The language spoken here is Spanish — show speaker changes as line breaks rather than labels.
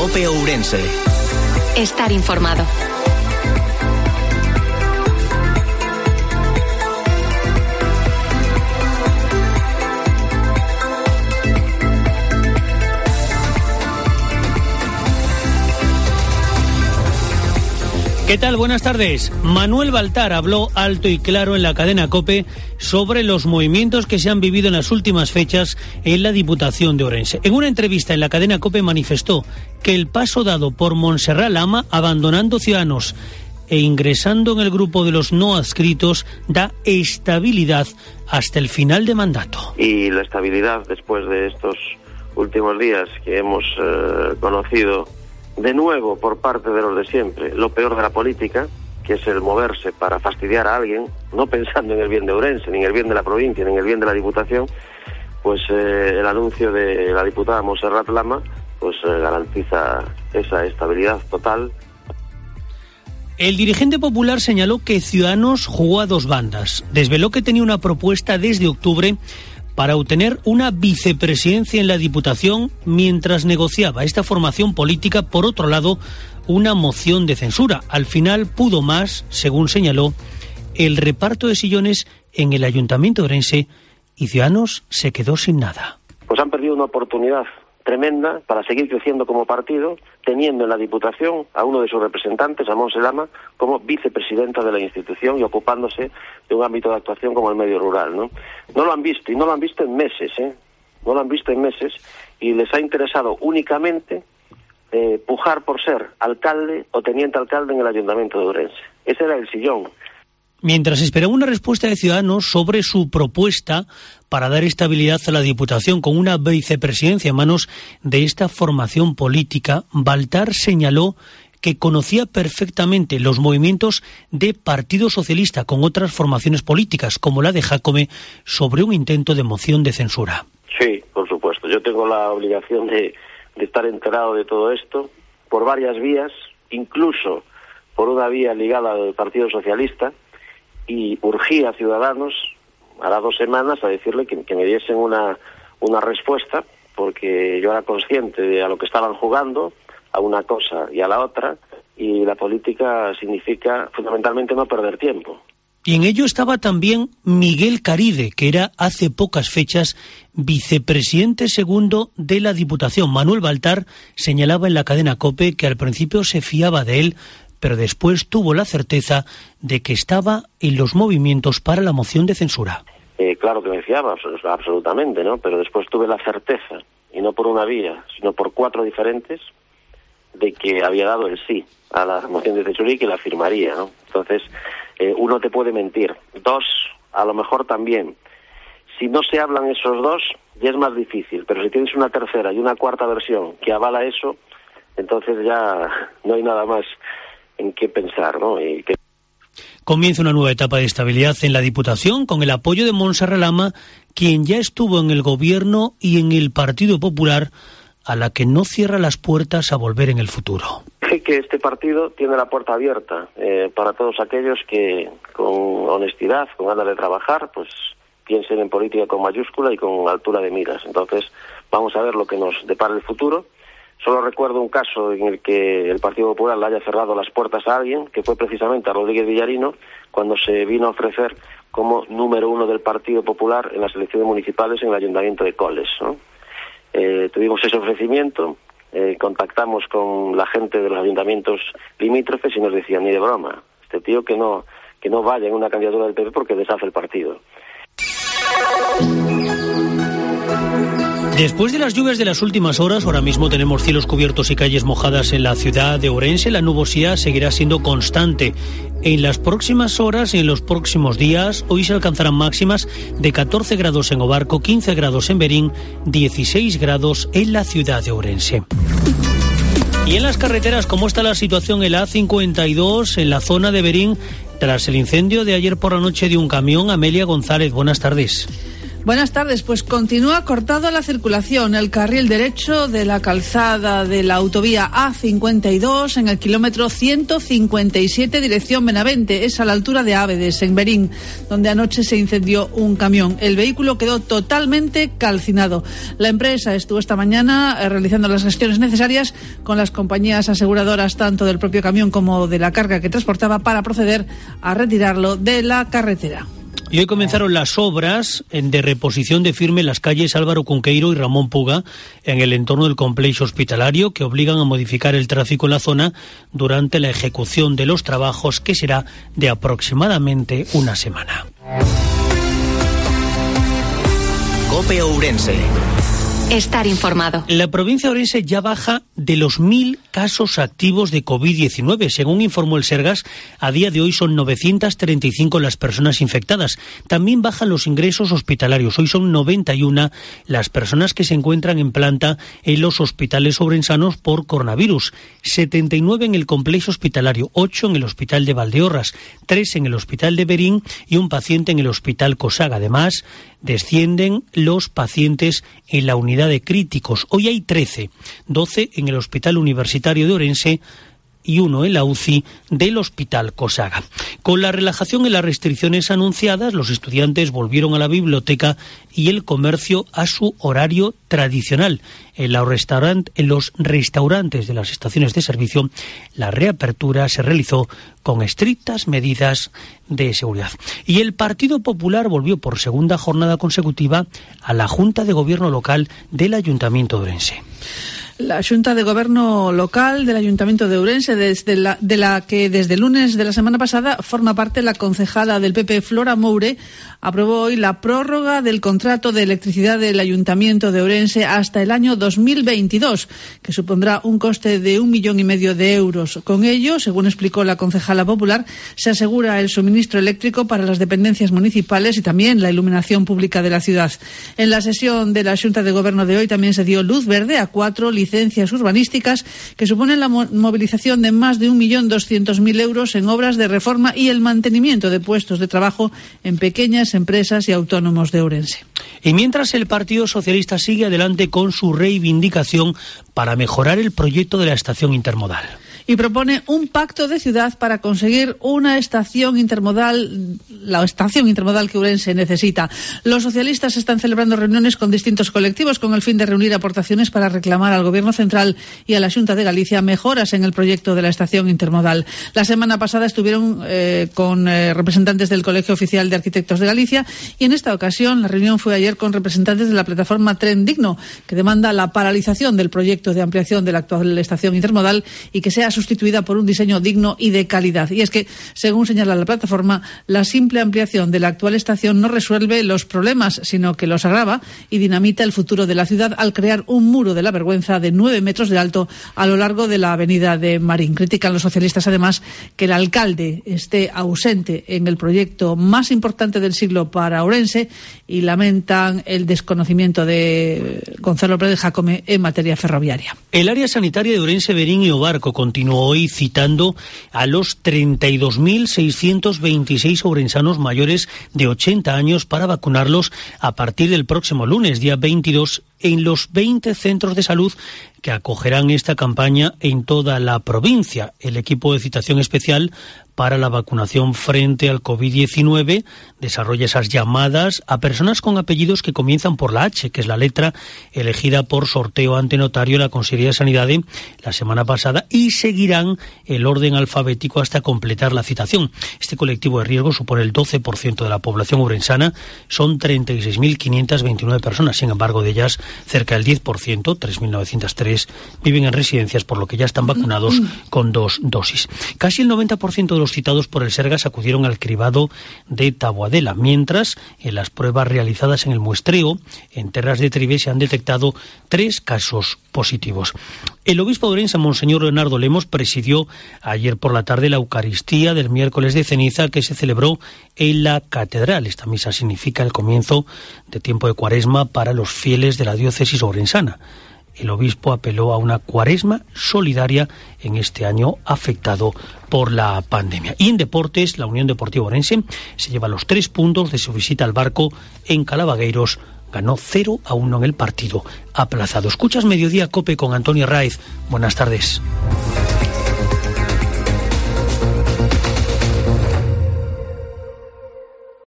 COPE Ourense.
Estar informado.
¿Qué tal? Buenas tardes. Manuel Baltar habló alto y claro en la cadena COPE sobre los movimientos que se han vivido en las últimas fechas en la Diputación de Ourense. En una entrevista en la cadena COPE manifestó que el paso dado por Montserrat Lama, abandonando Ciudadanos e ingresando en el grupo de los no adscritos, da estabilidad hasta el final de mandato.
Y la estabilidad después de estos últimos días que hemos conocido de nuevo por parte de los de siempre, lo peor de la política, que es el moverse para fastidiar a alguien, no pensando en el bien de Ourense, ni en el bien de la provincia, ni en el bien de la Diputación, pues el anuncio de la diputada Montserrat Lama pues garantiza esa estabilidad total.
El dirigente popular señaló que Ciudadanos jugó a dos bandas. Desveló que tenía una propuesta desde octubre para obtener una vicepresidencia en la Diputación mientras negociaba esta formación política, por otro lado, una moción de censura. Al final pudo más, según señaló, el reparto de sillones en el Ayuntamiento de Ourense y Ciudadanos se quedó sin nada.
Pues han perdido una oportunidad tremenda para seguir creciendo como partido, teniendo en la Diputación a uno de sus representantes, a Montserrat Lama, como vicepresidenta de la institución y ocupándose de un ámbito de actuación como el medio rural, ¿no? No lo han visto, y no lo han visto en meses, No lo han visto en meses, y les ha interesado únicamente pujar por ser alcalde o teniente alcalde en el Ayuntamiento de Ourense. Ese era el sillón.
Mientras esperaba una respuesta de Ciudadanos sobre su propuesta para dar estabilidad a la Diputación con una vicepresidencia en manos de esta formación política, Baltar señaló que conocía perfectamente los movimientos de Partido Socialista con otras formaciones políticas, como la de Jácome, sobre un intento de moción de censura.
Sí, por supuesto. Yo tengo la obligación de estar enterado de todo esto por varias vías, incluso por una vía ligada al Partido Socialista, y urgí a Ciudadanos hará 2 semanas a decirle que me diesen una respuesta, porque yo era consciente de a lo que estaban jugando, a una cosa y a la otra, y la política significa fundamentalmente no perder tiempo.
Y en ello estaba también Miguel Caride, que era hace pocas fechas vicepresidente segundo de la Diputación. Manuel Baltar señalaba en la cadena COPE que al principio se fiaba de él, pero después tuvo la certeza de que estaba en los movimientos para la moción de censura.
Claro que me fiaba, absolutamente, ¿no? Pero después tuve la certeza, y no por una vía, sino por 4 diferentes, de que había dado el sí a la moción de censura y que la firmaría, ¿no? Entonces, uno te puede mentir. 2, a lo mejor también. Si no se hablan esos 2, ya es más difícil, pero si tienes una tercera y una cuarta versión que avala eso, entonces ya no hay nada más en qué pensar, ¿no?
Comienza una nueva etapa de estabilidad en la Diputación con el apoyo de Montserrat Lama, quien ya estuvo en el Gobierno y en el Partido Popular, a la que no cierra las puertas a volver en el futuro.
Que este partido tiene la puerta abierta para todos aquellos que con honestidad, con ganas de trabajar, pues piensen en política con mayúscula y con altura de miras. Entonces vamos a ver lo que nos depara el futuro. Solo recuerdo un caso en el que el Partido Popular le haya cerrado las puertas a alguien, que fue precisamente a Rodríguez Villarino, cuando se vino a ofrecer como número 1 del Partido Popular en las elecciones municipales en el Ayuntamiento de Coles, ¿no? Tuvimos ese ofrecimiento, contactamos con la gente de los ayuntamientos limítrofes y nos decían, ni de broma, este tío que no vaya en una candidatura del PP porque deshace el partido.
Después de las lluvias de las últimas horas, ahora mismo tenemos cielos cubiertos y calles mojadas en la ciudad de Ourense. La nubosidad seguirá siendo constante. En las próximas horas y en los próximos días, hoy se alcanzarán máximas de 14 grados en Obarco, 15 grados en Berín, 16 grados en la ciudad de Ourense. Y en las carreteras, ¿cómo está la situación en la A52 en la zona de Berín tras el incendio de ayer por la noche de un camión? Amelia González, buenas tardes.
Buenas tardes. Pues continúa cortado la circulación el carril derecho de la calzada de la autovía A52 en el kilómetro 157 dirección Benavente. Es a la altura de Ábedes, en Berín, donde anoche se incendió un camión. El vehículo quedó totalmente calcinado. La empresa estuvo esta mañana realizando las gestiones necesarias con las compañías aseguradoras tanto del propio camión como de la carga que transportaba para proceder a retirarlo de la carretera.
Y hoy comenzaron las obras de reposición de firme en las calles Álvaro Cunqueiro y Ramón Puga en el entorno del complejo hospitalario, que obligan a modificar el tráfico en la zona durante la ejecución de los trabajos, que será de aproximadamente una semana.
COPE Ourense. Estar informado.
La provincia de Ourense ya baja de los 1.000 casos activos de COVID-19. Según informó el Sergas, a día de hoy son 935 las personas infectadas. También bajan los ingresos hospitalarios. Hoy son 91 las personas que se encuentran en planta en los hospitales ourensanos por coronavirus. 79 en el complejo hospitalario, 8 en el hospital de Valdeorras, 3 en el hospital de Berín y un paciente en el hospital Cosaga. Además, descienden los pacientes en la unidad de críticos. Hoy hay 13, 12 en el Hospital Universitario de Ourense y 1 en la UCI del Hospital Cosaga. Con la relajación en las restricciones anunciadas, los estudiantes volvieron a la biblioteca y el comercio a su horario tradicional. En los restaurantes de las estaciones de servicio, la reapertura se realizó con estrictas medidas de seguridad. Y el Partido Popular volvió por segunda jornada consecutiva a la Junta de Gobierno local del Ayuntamiento de Ourense.
La Junta de Gobierno local del Ayuntamiento de Ourense, de la que desde el lunes de la semana pasada forma parte la concejala del PP, Flora Moure, aprobó hoy la prórroga del contrato de electricidad del Ayuntamiento de Ourense hasta el año 2022, que supondrá un coste de 1,5 millones de euros. Con ello, según explicó la concejala popular, se asegura el suministro eléctrico para las dependencias municipales y también la iluminación pública de la ciudad. En la sesión de la Junta de Gobierno de hoy también se dio luz verde a 4 licencias urbanísticas que suponen la movilización de más de 1.200.000 euros en obras de reforma y el mantenimiento de puestos de trabajo en pequeñas empresas y autónomos de Ourense.
Y mientras el Partido Socialista sigue adelante con su reivindicación para mejorar el proyecto de la estación intermodal.
Y propone un pacto de ciudad para conseguir una estación intermodal, la estación intermodal que Ourense necesita. Los socialistas están celebrando reuniones con distintos colectivos con el fin de reunir aportaciones para reclamar al Gobierno central y a la Xunta de Galicia mejoras en el proyecto de la estación intermodal. La semana pasada estuvieron con representantes del Colegio Oficial de Arquitectos de Galicia y en esta ocasión la reunión fue ayer con representantes de la plataforma Tren Digno, que demanda la paralización del proyecto de ampliación de la actual estación intermodal y que sea sustituida por un diseño digno y de calidad. Y es que, según señala la plataforma, la simple ampliación de la actual estación no resuelve los problemas, sino que los agrava y dinamita el futuro de la ciudad al crear un muro de la vergüenza de 9 metros de alto a lo largo de la avenida de Marín. Critican los socialistas, además, que el alcalde esté ausente en el proyecto más importante del siglo para Ourense y lamentan el desconocimiento de Gonzalo Pérez Jacome en materia ferroviaria.
El área sanitaria de Ourense, Berín y Obarco continuó hoy citando a los 32.626 ourensanos mayores de 80 años para vacunarlos a partir del próximo lunes, día 22, en los 20 centros de salud que acogerán esta campaña en toda la provincia. El equipo de citación especial para la vacunación frente al COVID-19 desarrolla esas llamadas a personas con apellidos que comienzan por la H, que es la letra elegida por sorteo ante notario la Consejería de Sanidad la semana pasada, y seguirán el orden alfabético hasta completar la citación. Este colectivo de riesgo supone el 12% de la población ourensana, son 36.529 personas, sin embargo de ellas cerca del 10%, 3.903, viven en residencias, por lo que ya están vacunados con 2 dosis. Casi el 90% de los citados por el Sergas acudieron al cribado de Taboadela, mientras en las pruebas realizadas en el muestreo en Terras de Tribe se han detectado 3 casos positivos. El obispo de Ourense, Monseñor Leonardo Lemos, presidió ayer por la tarde la Eucaristía del miércoles de ceniza que se celebró en la catedral. Esta misa significa el comienzo de tiempo de Cuaresma para los fieles de la diócesis ourensana. el obispo apeló a una cuaresma solidaria en este año afectado por la pandemia. Y en deportes, la Unión Deportiva Ourense se lleva los 3 puntos de su visita al Barco en Calabagueiros. Ganó 0-1 en el partido aplazado. Escuchas Mediodía Cope con Antonio Raiz. Buenas tardes.